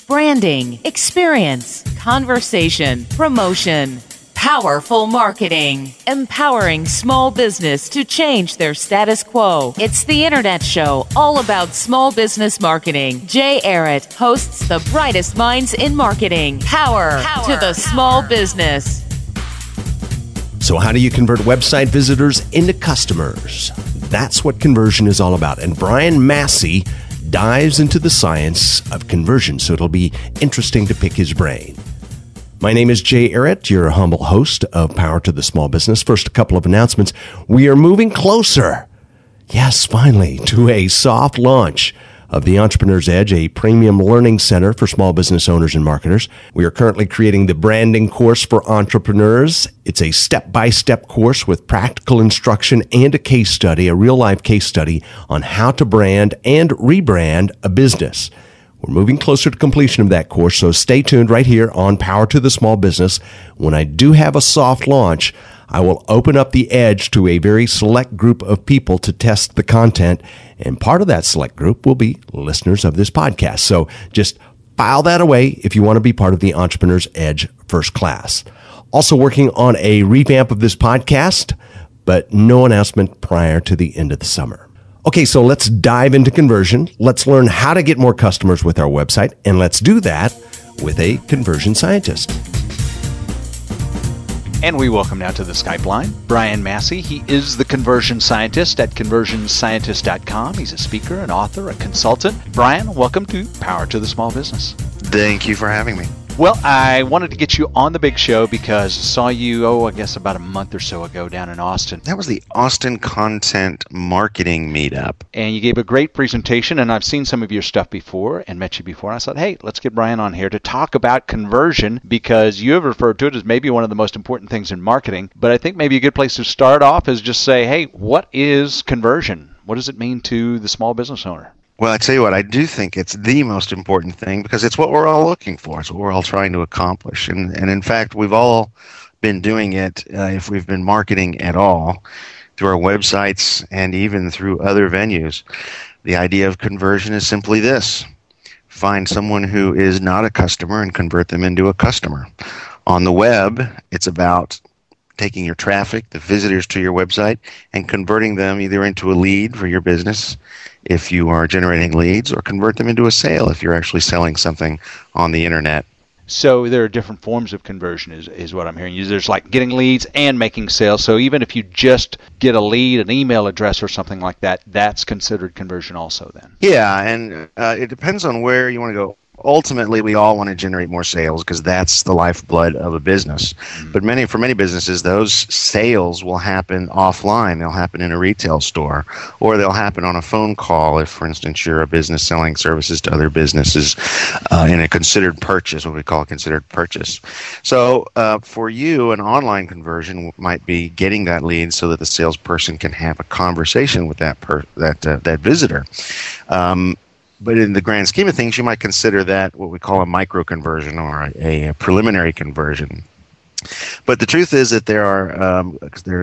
branding, experience, conversation, promotion. Powerful marketing, empowering small business to change their status quo. It's the Internet Show, all about small business marketing. Jay Arrett hosts the brightest minds in marketing. Power to the small business. So how do you convert website visitors into customers? That's what conversion is all about. And Brian Massey dives into the science of conversion, so it'll be interesting to pick his brain. My name is Jay Arrett, your humble host of Power to the Small Business. First, a couple of announcements. We are moving closer, yes, finally, to a soft launch of the Entrepreneur's Edge, a premium learning center for small business owners and marketers. We are currently creating the branding course for entrepreneurs. It's a step-by-step course with practical instruction and a case study, a real-life case study on how to brand and rebrand a business. We're moving closer to completion of that course, so stay tuned right here on Power to the Small Business. When I do have a soft launch, I will open up the Edge to a very select group of people to test the content, and part of that select group will be listeners of this podcast. So just file that away if you want to be part of the Entrepreneur's Edge First Class. Also working on a revamp of this podcast, but no announcement prior to the end of the summer. Okay, so let's dive into conversion. Let's learn how to get more customers with our website, and let's do that with a conversion scientist. And we welcome now to the Skype line Brian Massey. He is the conversion scientist at conversionscientist.com. He's a speaker, an author, a consultant. Brian, welcome to Power to the Small Business. Thank you for having me. Well, I wanted to get you on the big show because I saw you, I guess about a month or so ago down in Austin. That was the Austin Content Marketing Meetup. And you gave a great presentation, and I've seen some of your stuff before and met you before. And I thought, hey, let's get Brian on here to talk about conversion because you have referred to it as maybe one of the most important things in marketing. But I think maybe a good place to start off is just say, hey, what is conversion? What does it mean to the small business owner? Well, I tell you what, I do think it's the most important thing because it's what we're all looking for. It's what we're all trying to accomplish. And in fact, we've all been doing it, if we've been marketing at all, through our websites and even through other venues. The idea of conversion is simply this. Find someone who is not a customer and convert them into a customer. On the web, it's about taking your traffic, the visitors to your website, and converting them either into a lead for your business if you are generating leads, or convert them into a sale if you're actually selling something on the internet. So there are different forms of conversion is what I'm hearing. There's like getting leads and making sales. So even if you just get a lead, an email address or something like that, that's considered conversion also then? Yeah, and it depends on where you want to go. Ultimately, we all want to generate more sales because that's the lifeblood of a business. But for many businesses, those sales will happen offline. They'll happen in a retail store, or they'll happen on a phone call if, for instance, you're a business selling services to other businesses in a considered purchase, what we call a considered purchase. So for you, an online conversion might be getting that lead so that the salesperson can have a conversation with that visitor. But in the grand scheme of things, you might consider that what we call a micro conversion or a preliminary conversion. But the truth is that there's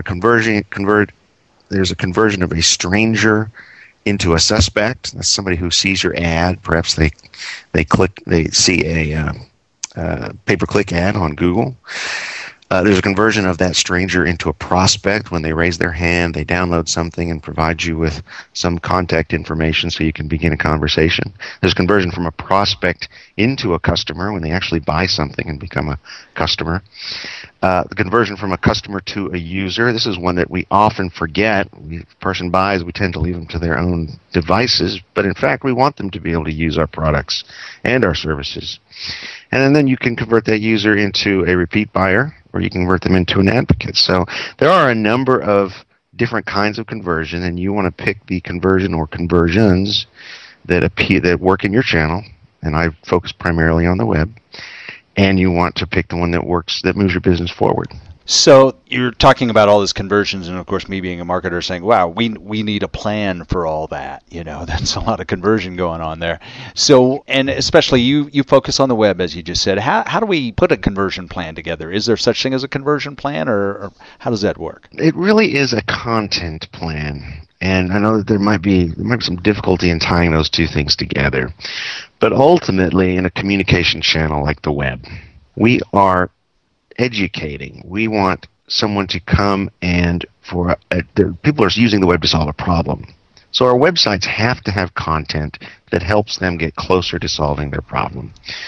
a conversion of a stranger into a suspect. That's somebody who sees your ad. Perhaps they see a pay-per-click ad on Google. There's a conversion of that stranger into a prospect when they raise their hand, they download something and provide you with some contact information so you can begin a conversation. There's conversion from a prospect into a customer when they actually buy something and become a customer. The conversion from a customer to a user, this is one that we often forget. If a person buys, we tend to leave them to their own devices, but in fact we want them to be able to use our products and our services. And then you can convert that user into a repeat buyer, or you can convert them into an advocate. So there are a number of different kinds of conversion, and you want to pick the conversion or conversions that work in your channel, and I focus primarily on the web, and you want to pick the one that works, that moves your business forward. So you're talking about all these conversions, and of course me being a marketer saying, wow, we need a plan for all that. That's a lot of conversion going on there. So, and especially you focus on the web, as you just said. How do we put a conversion plan together? Is there such thing as a conversion plan, or how does that work? It really is a content plan. And I know that there might be some difficulty in tying those two things together. But ultimately, in a communication channel like the web, we are educating. We want someone to come and people are using the web to solve a problem. So our websites have to have content that helps them get closer to solving their problem.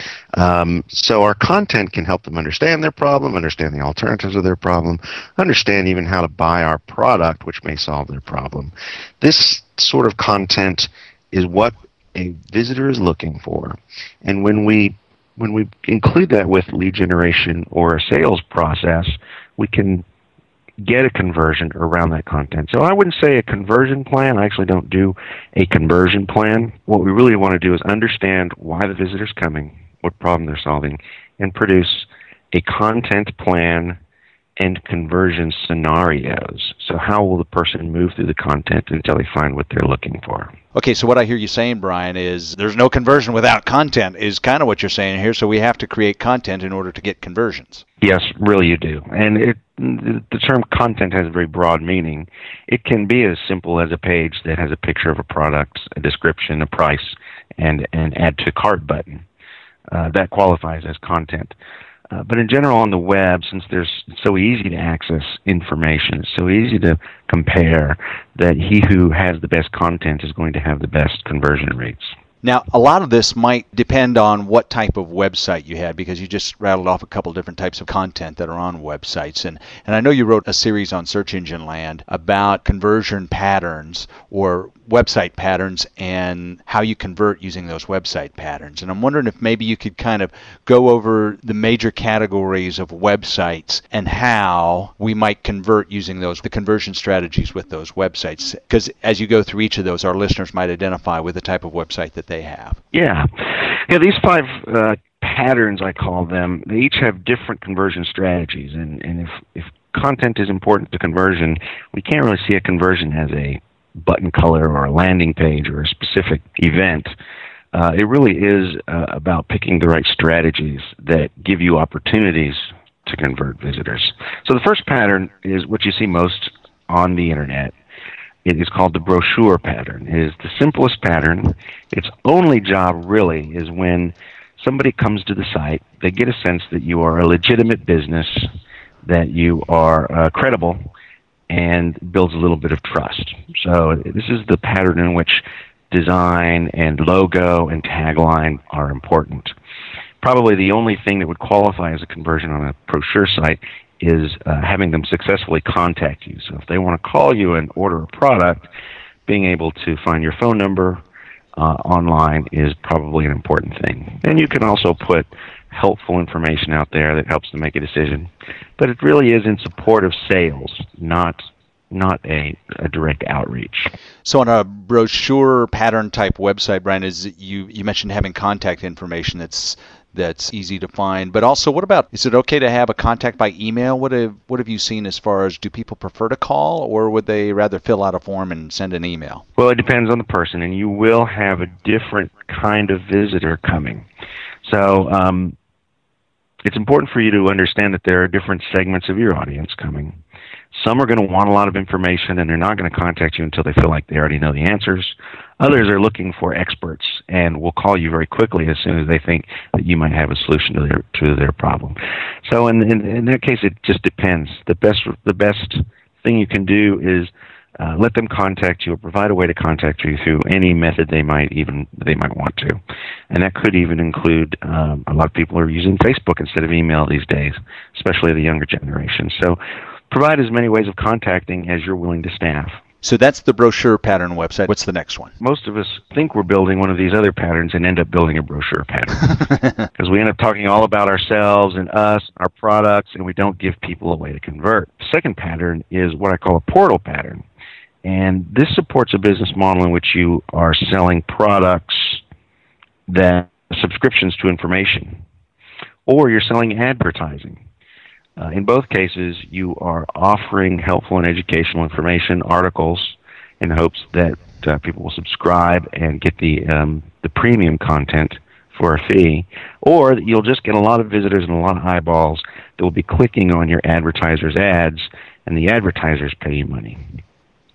So our content can help them understand their problem, understand the alternatives of their problem, understand even how to buy our product, which may solve their problem. This sort of content is what a visitor is looking for. And when we include that with lead generation or a sales process, we can get a conversion around that content. So I wouldn't say a conversion plan. I actually don't do a conversion plan. What we really want to do is understand why the visitor's coming, what problem they're solving, and produce a content plan and conversion scenarios. So how will the person move through the content until they find what they're looking for? Okay, so what I hear you saying, Brian, is there's no conversion without content is kind of what you're saying here, so we have to create content in order to get conversions. Yes, really you do. And the term content has a very broad meaning. It can be as simple as a page that has a picture of a product, a description, a price, and an add to cart button. That qualifies as content. But in general on the web, since it's so easy to access information, it's so easy to compare, that he who has the best content is going to have the best conversion rates. Now, a lot of this might depend on what type of website you had, because you just rattled off a couple different types of content that are on websites. And I know you wrote a series on Search Engine Land about conversion patterns or website patterns and how you convert using those website patterns. And I'm wondering if maybe you could kind of go over the major categories of websites and how we might convert using the conversion strategies with those websites. Because as you go through each of those, our listeners might identify with the type of website that they have. Yeah, these 5 patterns, I call them, they each have different conversion strategies. And if content is important to conversion, we can't really see a conversion as a button color or a landing page or a specific event. It really is about picking the right strategies that give you opportunities to convert visitors. So the first pattern is what you see most on the internet. It is called the brochure pattern. It is the simplest pattern. Its only job really is when somebody comes to the site, they get a sense that you are a legitimate business, that you are credible, and builds a little bit of trust. So this is the pattern in which design and logo and tagline are important. Probably the only thing that would qualify as a conversion on a brochure site is having them successfully contact you. So if they want to call you and order a product, being able to find your phone number online is probably an important thing. And you can also put helpful information out there that helps them make a decision. But it really is in support of sales, not a direct outreach. So on a brochure pattern type website, Brian, you mentioned having contact information that's easy to find. But also, what about, is it okay to have a contact by email? What have you seen as far as, do people prefer to call, or would they rather fill out a form and send an email? Well, it depends on the person, and you will have a different kind of visitor coming. So it's important for you to understand that there are different segments of your audience coming. Some are going to want a lot of information, and they're not going to contact you until they feel like they already know the answers. Others are looking for experts and will call you very quickly as soon as they think that you might have a solution to their problem. So in that case, it just depends. The best thing you can do is let them contact you, or provide a way to contact you through any method they might want to. And that could even include, a lot of people are using Facebook instead of email these days, especially the younger generation. So provide as many ways of contacting as you're willing to staff. So that's the brochure pattern website. What's the next one? Most of us think we're building one of these other patterns and end up building a brochure pattern. Because we end up talking all about ourselves and us, our products, and we don't give people a way to convert. The second pattern is what I call a portal pattern. And this supports a business model in which you are selling products that subscriptions to information, or you're selling advertising. In both cases, you are offering helpful and educational information, articles, in hopes that people will subscribe and get the premium content for a fee, or that you'll just get a lot of visitors and a lot of eyeballs that will be clicking on your advertisers' ads, and the advertisers pay you money.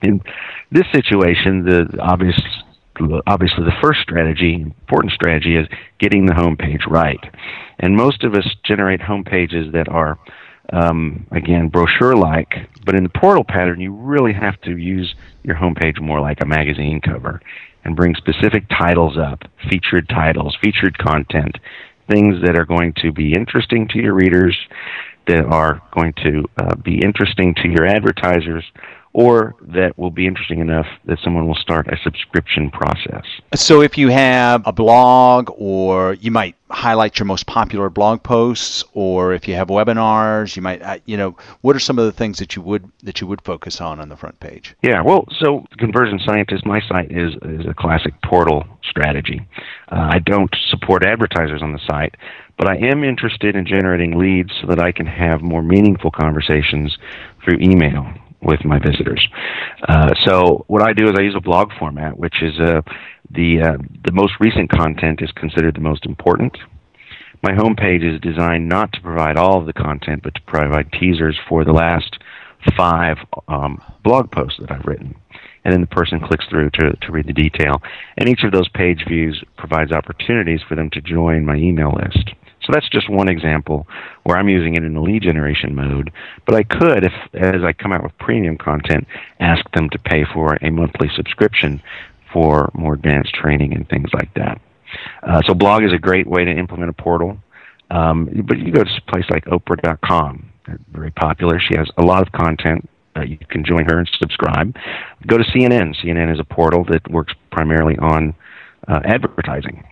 In this situation, obviously the first important strategy, is getting the homepage right. And most of us generate homepages that are, again, brochure-like, but in the portal pattern, you really have to use your homepage more like a magazine cover and bring specific titles up, featured titles, featured content, things that are going to be interesting to your readers, that are going to be interesting to your advertisers, or that will be interesting enough that someone will start a subscription process. So if you have a blog, or you might highlight your most popular blog posts, or if you have webinars, you might, what are some of the things that you would focus on the front page? Yeah, well, so Conversion Scientist, my site is a classic portal strategy. I don't support advertisers on the site, but I am interested in generating leads so that I can have more meaningful conversations through email with my visitors. So what I do is I use a blog format, which is the most recent content is considered the most important. My homepage is designed not to provide all of the content, but to provide teasers for the last 5 blog posts that I've written. And then the person clicks through to read the detail. And each of those page views provides opportunities for them to join my email list. So that's just one example where I'm using it in the lead generation mode. But I could, if as I come out with premium content, ask them to pay for a monthly subscription for more advanced training and things like that. So blog is a great way to implement a portal. But you go to a place like Oprah.com. Very popular. She has a lot of content. You can join her and subscribe. Go to CNN. CNN is a portal that works primarily on advertising.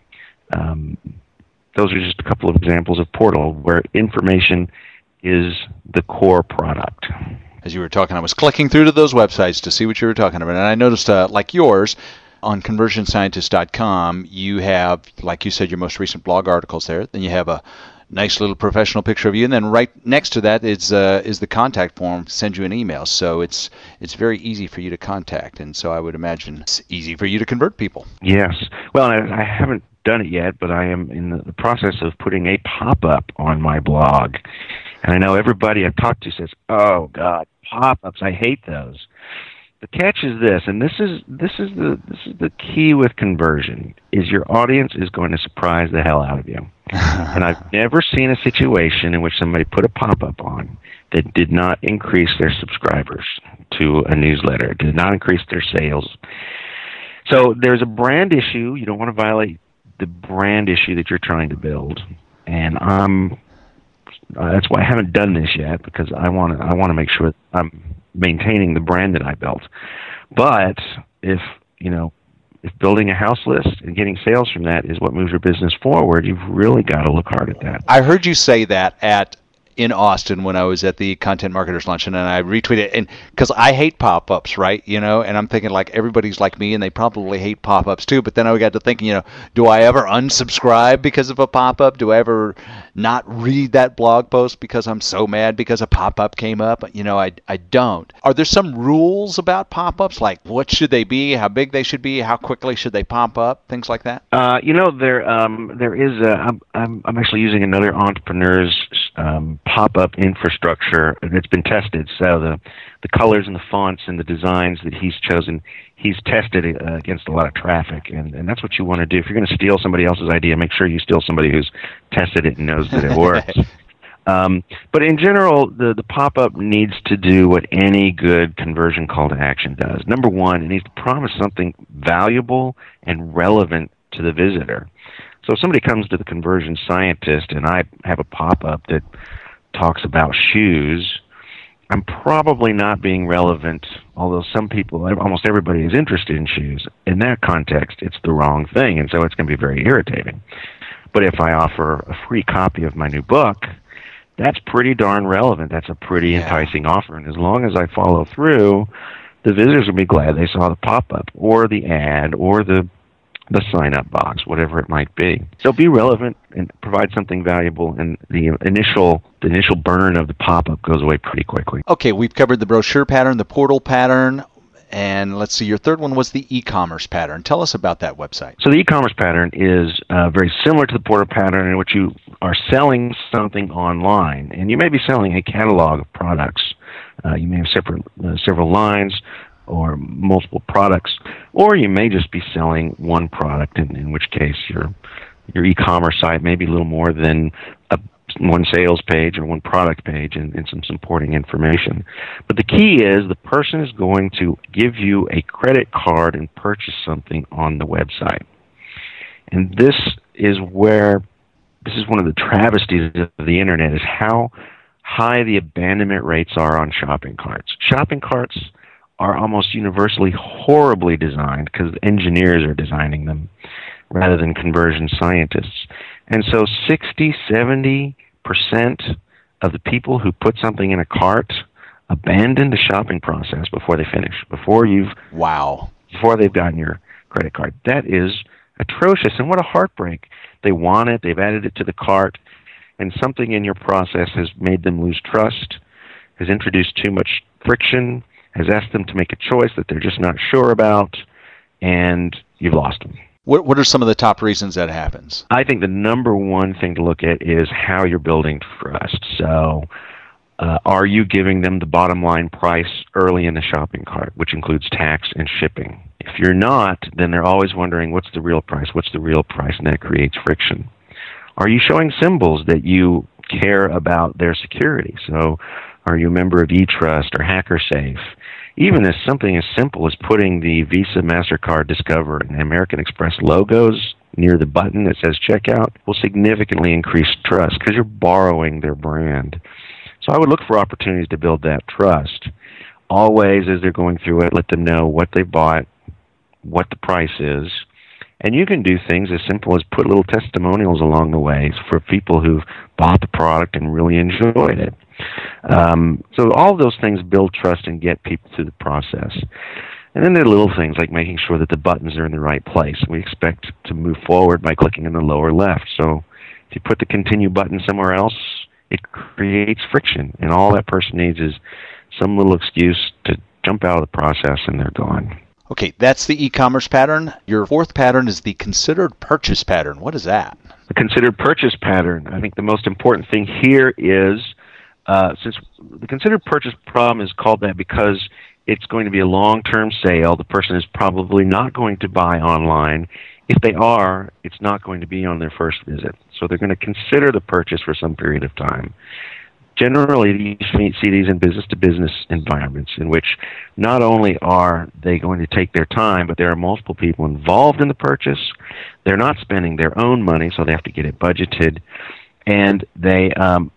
Those are just a couple of examples of portal where information is the core product. As you were talking, I was clicking through to those websites to see what you were talking about, and I noticed, like yours, on conversionscientist.com, you have, like you said, your most recent blog articles there. Then you have a nice little professional picture of you, and then right next to that is the contact form to send you an email. So it's very easy for you to contact, and so I would imagine it's easy for you to convert people. Yes. Well, I haven't done it yet, but I am in the process of putting a pop-up on my blog. And I know everybody I've talked to says, "Oh God, pop-ups! I hate those." The catch is this, and this is the key with conversion: is your audience is going to surprise the hell out of you. And I've never seen a situation in which somebody put a pop-up on that did not increase their subscribers to a newsletter, did not increase their sales. So there's a brand issue. You don't want to violate the brand issue that you're trying to build, and that's why I haven't done this yet, because I want to make sure that I'm maintaining the brand that I built. But if building a house list and getting sales from that is what moves your business forward, you've really got to look hard at that. I heard you say that in Austin when I was at the Content Marketers Luncheon, and I retweeted, and because I hate pop-ups, right? And I'm thinking like everybody's like me, and they probably hate pop-ups too. But then I got to thinking, do I ever unsubscribe because of a pop-up? Do I ever not read that blog post because I'm so mad because a pop-up came up? I don't. Are there some rules about pop-ups, like what should they be, how big they should be, how quickly should they pop up, things like that? There is. I'm actually using another entrepreneur's pop-up infrastructure that's been tested. So the colors and the fonts and the designs that he's chosen, he's tested against a lot of traffic, and that's what you want to do. If you're going to steal somebody else's idea, make sure you steal somebody who's tested it and knows that it works. But in general, the pop-up needs to do what any good conversion call to action does. Number one, it needs to promise something valuable and relevant to the visitor. So if somebody comes to the Conversion Scientist and I have a pop-up that talks about shoes, I'm probably not being relevant, although some people, almost everybody is interested in shoes. In that context, it's the wrong thing, and so it's going to be very irritating. But if I offer a free copy of my new book, that's pretty darn relevant. That's a pretty enticing offer, and as long as I follow through, the visitors will be glad they saw the pop-up or the ad or the sign-up box, whatever it might be. So be relevant and provide something valuable, and the initial burn of the pop-up goes away pretty quickly. Okay, we've covered the brochure pattern, the portal pattern, and let's see, your third one was the e-commerce pattern. Tell us about that website. So the e-commerce pattern is very similar to the portal pattern, in which you are selling something online, and you may be selling a catalog of products. You may have several lines, or multiple products, or you may just be selling one product, in which case your e-commerce site may be a little more than one sales page or one product page and some supporting information. But the key is the person is going to give you a credit card and purchase something on the website. And this is one of the travesties of the internet, is how high the abandonment rates are on shopping carts. Shopping carts are almost universally horribly designed because engineers are designing them rather than conversion scientists. And so 60-70% of the people who put something in a cart abandon the shopping process before they finish, before they've gotten your credit card. That is atrocious, and what a heartbreak. They want it, they've added it to the cart, and something in your process has made them lose trust, has introduced too much friction, has asked them to make a choice that they're just not sure about, and you've lost them. What are some of the top reasons that happens? I think the number one thing to look at is how you're building trust. So, are you giving them the bottom line price early in the shopping cart, which includes tax and shipping? If you're not, then they're always wondering, what's the real price? What's the real price? And that creates friction. Are you showing symbols that you care about their security? So, are you a member of eTrust or HackerSafe? Even as something as simple as putting the Visa, MasterCard, Discover, and American Express logos near the button that says checkout will significantly increase trust because you're borrowing their brand. So I would look for opportunities to build that trust. Always, as they're going through it, let them know what they bought, what the price is. And you can do things as simple as put little testimonials along the way for people who've bought the product and really enjoyed it. So all of those things build trust and get people through the process. And then there are little things like making sure that the buttons are in the right place. We expect to move forward by clicking in the lower left. So if you put the continue button somewhere else, it creates friction. And all that person needs is some little excuse to jump out of the process, and they're gone. Okay, that's the e-commerce pattern. Your fourth pattern is the considered purchase pattern. What is that? The considered purchase pattern. I think the most important thing here is, since the considered purchase problem is called that because it's going to be a long-term sale, the person is probably not going to buy online. If they are, it's not going to be on their first visit. So they're going to consider the purchase for some period of time. Generally, you see these in business-to-business environments in which not only are they going to take their time, but there are multiple people involved in the purchase. They're not spending their own money, so they have to get it budgeted. And they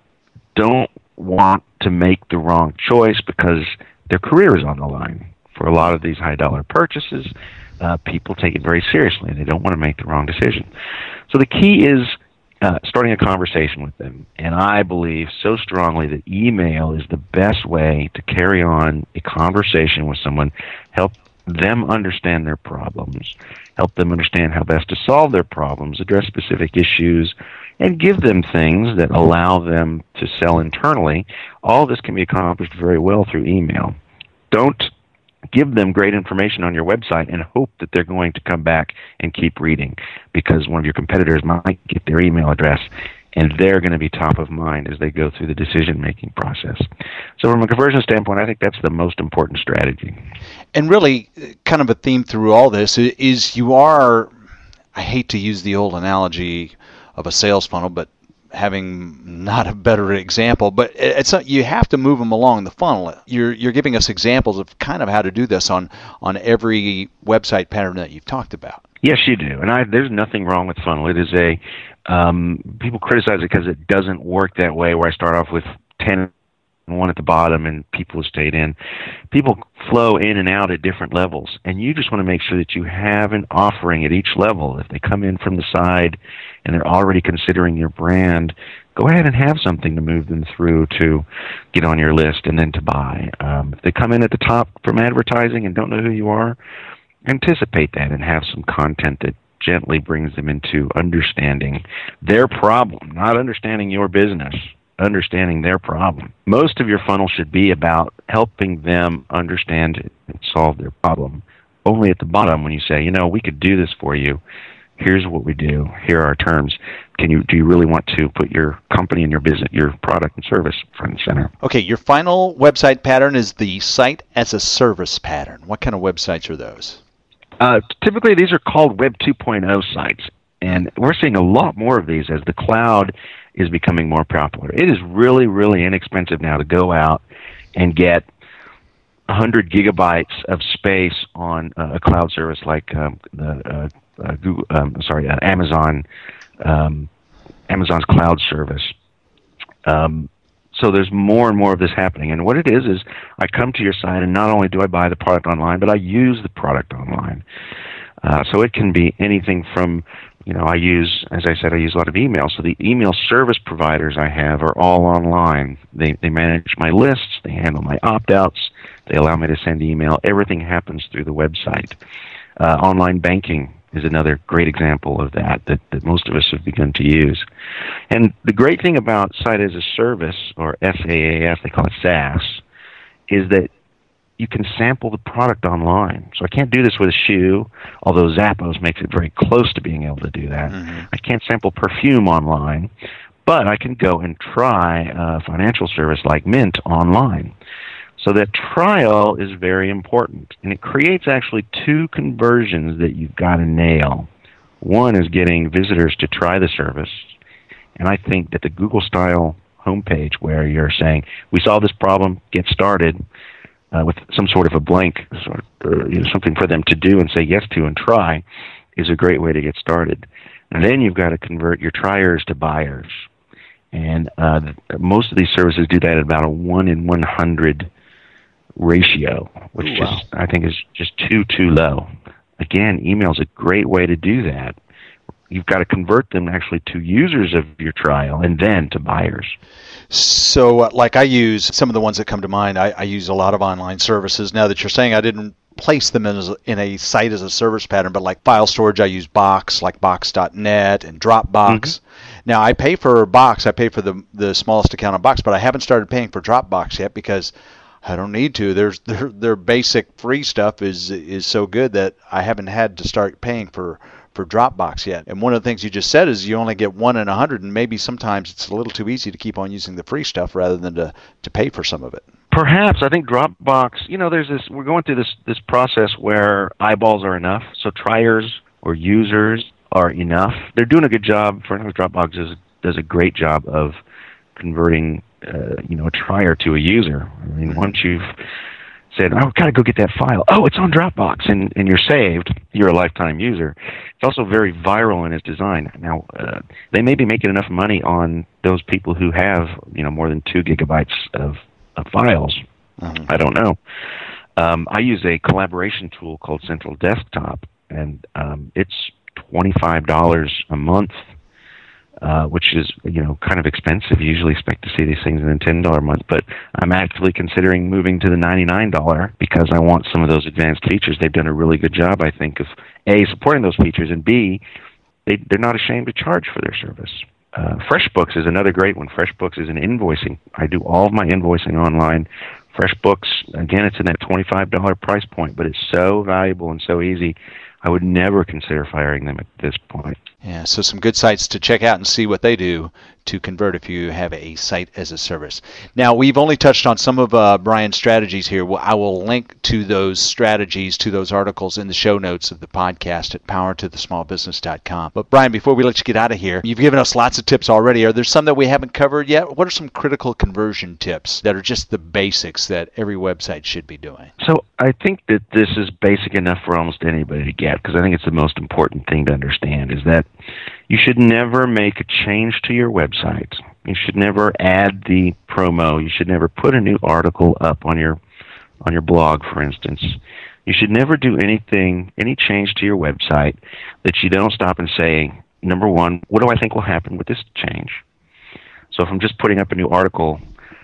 don't want to make the wrong choice because their career is on the line. For a lot of these high-dollar purchases, people take it very seriously. They don't want to make the wrong decision. So the key is starting a conversation with them. And I believe so strongly that email is the best way to carry on a conversation with someone, help them understand their problems, help them understand how best to solve their problems, address specific issues, and give them things that allow them to sell internally. All this can be accomplished very well through email. Don't give them great information on your website and hope that they're going to come back and keep reading, because one of your competitors might get their email address and they're going to be top of mind as they go through the decision-making process. So from a conversion standpoint, I think that's the most important strategy. And really, kind of a theme through all this is you are, I hate to use the old analogy of a sales funnel, but having not a better example, but you have to move them along the funnel. You're giving us examples of kind of how to do this on every website pattern that you've talked about. Yes, you do. And there's nothing wrong with funnel. It is people criticize it because it doesn't work that way, where I start off with 10 and 1 at the bottom and people have stayed in. People flow in and out at different levels, and you just want to make sure that you have an offering at each level. If they come in from the side and they're already considering your brand, go ahead and have something to move them through to get on your list and then to buy. If they come in at the top from advertising and don't know who you are, anticipate that and have some content that gently brings them into understanding their problem, not understanding your business, understanding their problem. Most of your funnel should be about helping them understand and solve their problem. Only at the bottom, when you say, we could do this for you, here's what we do, here are our terms. Do you really want to put your company and your business, your product and service front and center? Okay, your final website pattern is the site as a service pattern. What kind of websites are those? Typically, these are called Web 2.0 sites, and we're seeing a lot more of these as the cloud is becoming more popular. It is really, really inexpensive now to go out and get 100 gigabytes of space on a cloud service like Amazon's cloud service. So there's more and more of this happening. And what it is I come to your site, and not only do I buy the product online, but I use the product online. So it can be anything from, I use a lot of email. So the email service providers I have are all online. They manage my lists. They handle my opt-outs. They allow me to send email. Everything happens through the website. Online banking is another great example of that most of us have begun to use. And the great thing about Site as a Service, or SaaS, they call it SaaS, is that you can sample the product online. So I can't do this with a shoe, although Zappos makes it very close to being able to do that. Mm-hmm. I can't sample perfume online, but I can go and try a financial service like Mint online. So that trial is very important, and it creates actually two conversions that you've got to nail. One is getting visitors to try the service, and I think that the Google-style homepage where you're saying, we solved this problem, get started, with some sort of a blank, something for them to do and say yes to and try, is a great way to get started. And then you've got to convert your triers to buyers. And most of these services do that at about a 1 in 100 ratio, which I think is just too low. Again, email is a great way to do that. You've got to convert them actually to users of your trial and then to buyers. So like I use some of the ones that come to mind, I use a lot of online services. Now that you're saying I didn't place them in a site as a service pattern, but like file storage, I use Box, like Box.net and Dropbox. Mm-hmm. Now I pay for Box, I pay for the smallest account on Box, but I haven't started paying for Dropbox yet because I don't need to. Their basic free stuff is so good that I haven't had to start paying for Dropbox yet. And one of the things you just said is you only get 1 in 100, and maybe sometimes it's a little too easy to keep on using the free stuff rather than to pay for some of it. Perhaps. I think Dropbox, we're going through this process where eyeballs are enough, so triers or users are enough. They're doing a good job. For instance, Dropbox does a great job of converting a trier to a user. I mean, once you've said, I've got to go get that file. Oh, it's on Dropbox, and you're saved. You're a lifetime user. It's also very viral in its design. Now, they may be making enough money on those people who have, more than 2 gigabytes of files. Mm-hmm. I don't know. I use a collaboration tool called Central Desktop, and it's $25 a month. Which is, kind of expensive. You usually expect to see these things in a $10 a month, but I'm actively considering moving to the $99 because I want some of those advanced features. They've done a really good job, I think, of A, supporting those features, and B, they're not ashamed to charge for their service. FreshBooks is another great one. FreshBooks is an invoicing. I do all of my invoicing online. FreshBooks, again, it's in that $25 price point, but it's so valuable and so easy. I would never consider firing them at this point. Yeah, so some good sites to check out and see what they do to convert if you have a site as a service. Now, we've only touched on some of Brian's strategies here. I will link to those strategies, to those articles in the show notes of the podcast at powertothesmallbusiness.com. But Brian, before we let you get out of here, you've given us lots of tips already. Are there some that we haven't covered yet? What are some critical conversion tips that are just the basics that every website should be doing? So I think that this is basic enough for almost anybody to get, because I think it's the most important thing to understand, is that you should never make a change to your website. You should never add the promo. You should never put a new article up on your blog, for instance. You should never do any change to your website that you don't stop and say, number one, what do I think will happen with this change? So if I'm just putting up a new article,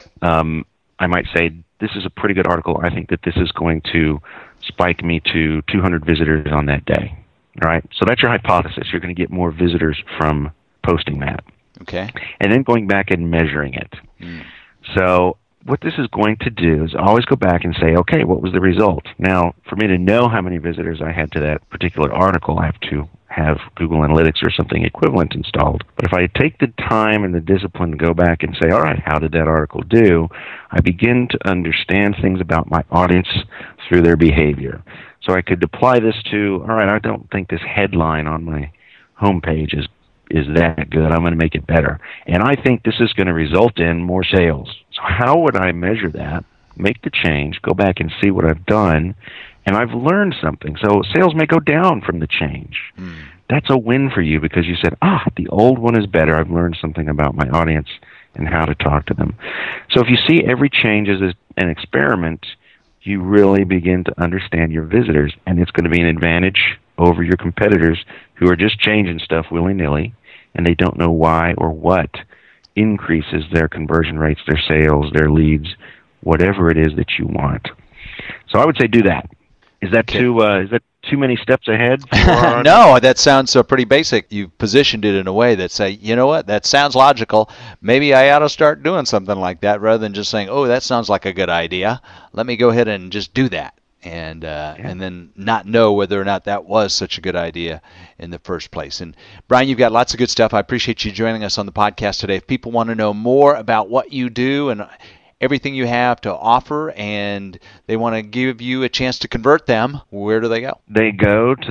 I might say, this is a pretty good article. I think that this is going to spike me to 200 visitors on that day. All right? So that's your hypothesis. You're going to get more visitors from posting that. Okay. And then going back and measuring it. Mm. So what this is going to do is always go back and say, okay, what was the result? Now, for me to know how many visitors I had to that particular article, I have to have Google Analytics or something equivalent installed. But if I take the time and the discipline to go back and say, all right, how did that article do? I begin to understand things about my audience through their behavior. So I could apply this to, all right, I don't think this headline on my homepage is that good. I'm going to make it better. And I think this is going to result in more sales. So how would I measure that? Make the change, go back and see what I've done, and I've learned something. So sales may go down from the change. That's a win for you because you said, the old one is better. I've learned something about my audience and how to talk to them. So if you see every change as an experiment, you really begin to understand your visitors, and it's going to be an advantage over your competitors who are just changing stuff willy-nilly, and they don't know why or what increases their conversion rates, their sales, their leads, whatever it is that you want. So I would say do that. Is that too many steps ahead? No, that sounds pretty basic. You've positioned it in a way that say, you know what, that sounds logical. Maybe I ought to start doing something like that rather than just saying, oh, that sounds like a good idea. Let me go ahead and just do that. And then not know whether or not that was such a good idea in the first place. And Brian, you've got lots of good stuff. I appreciate you joining us on the podcast today. If people want to know more about what you do and everything you have to offer, and they want to give you a chance to convert them, where do they go? They go to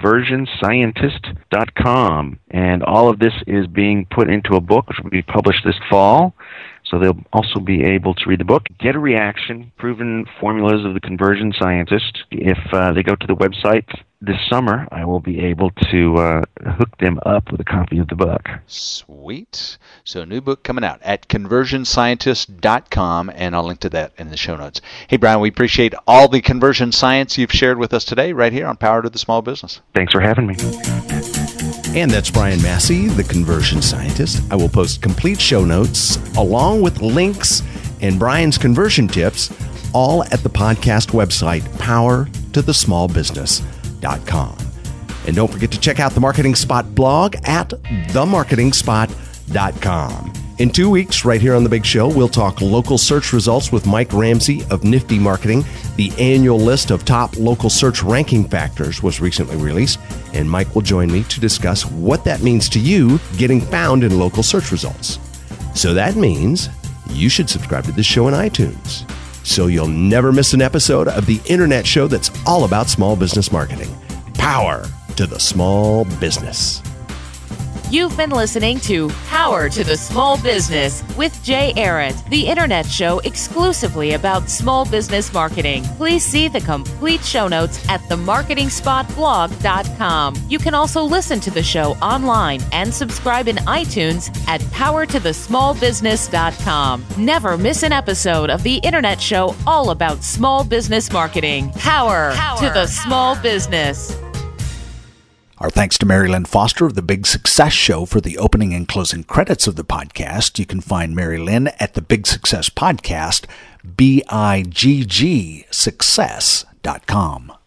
theconversionscientist.com, and all of this is being put into a book, which will be published this fall. So they'll also be able to read the book, get a reaction, proven formulas of the conversion scientist. If they go to the website this summer, I will be able to hook them up with a copy of the book. Sweet. So a new book coming out at conversionscientist.com, and I'll link to that in the show notes. Hey, Brian, we appreciate all the conversion science you've shared with us today right here on Power to the Small Business. Thanks for having me. And that's Brian Massey, the Conversion Scientist. I will post complete show notes along with links and Brian's conversion tips all at the podcast website, powertothesmallbusiness.com. And don't forget to check out the Marketing Spot blog at themarketingspot.com. In 2 weeks, right here on The Big Show, we'll talk local search results with Mike Ramsey of Nifty Marketing. The annual list of top local search ranking factors was recently released, and Mike will join me to discuss what that means to you getting found in local search results. So that means you should subscribe to this show in iTunes, so you'll never miss an episode of the internet show that's all about small business marketing. Power to the small business. You've been listening to Power to the Small Business with Jay Arrett, the internet show exclusively about small business marketing. Please see the complete show notes at themarketingspotblog.com. You can also listen to the show online and subscribe in iTunes at powertothesmallbusiness.com. Never miss an episode of the internet show all about small business marketing. Power to the small business. Our thanks to Mary Lynn Foster of The Big Success Show for the opening and closing credits of the podcast. You can find Mary Lynn at the Big Success Podcast, BIGG Success.com.